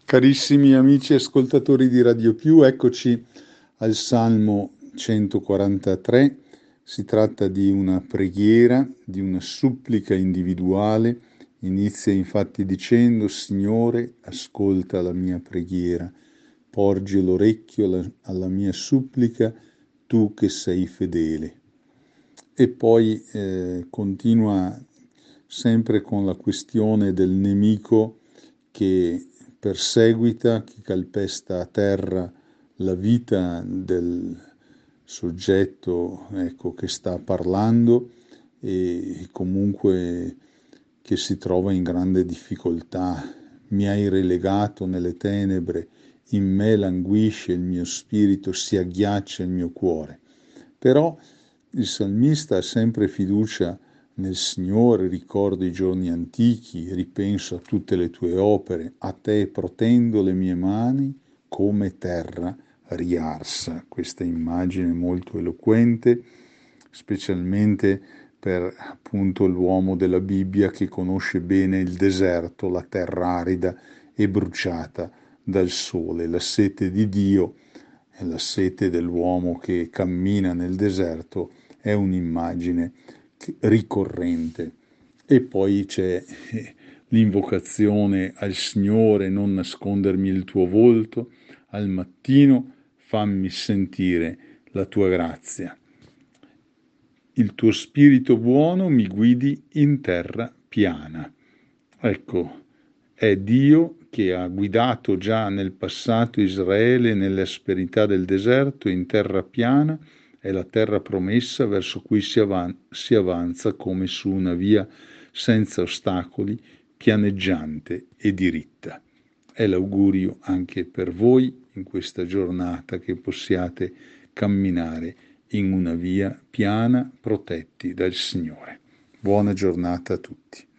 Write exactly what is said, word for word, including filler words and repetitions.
Carissimi amici ascoltatori di Radio Più, eccoci al Salmo centoquarantatré. Si tratta di una preghiera, di una supplica individuale. Inizia infatti dicendo: Signore, ascolta la mia preghiera, porgi l'orecchio alla, alla mia supplica, tu che sei fedele. E poi eh, continua sempre con la questione del nemico che perseguita, che calpesta a terra la vita del soggetto, ecco, che sta parlando e comunque che si trova in grande difficoltà. Mi hai relegato nelle tenebre, in me languisce il mio spirito, si agghiaccia il mio cuore. Però il salmista ha sempre fiducia nel Signore, ricordo i giorni antichi, ripenso a tutte le tue opere, a te protendo le mie mani come terra riarsa. Questa immagine molto eloquente, specialmente per appunto l'uomo della Bibbia che conosce bene il deserto, la terra arida e bruciata dal sole, la sete di Dio e la sete dell'uomo che cammina nel deserto è un'immagine ricorrente. E poi c'è l'invocazione al Signore: non nascondermi il tuo volto, al mattino fammi sentire la tua grazia. Il tuo spirito buono mi guidi in terra piana. Ecco, è Dio che ha guidato già nel passato Israele nelle asperità del deserto in terra piana. È la terra promessa verso cui si, avan- si avanza come su una via senza ostacoli, pianeggiante e diritta. È l'augurio anche per voi in questa giornata che possiate camminare in una via piana, protetti dal Signore. Buona giornata a tutti.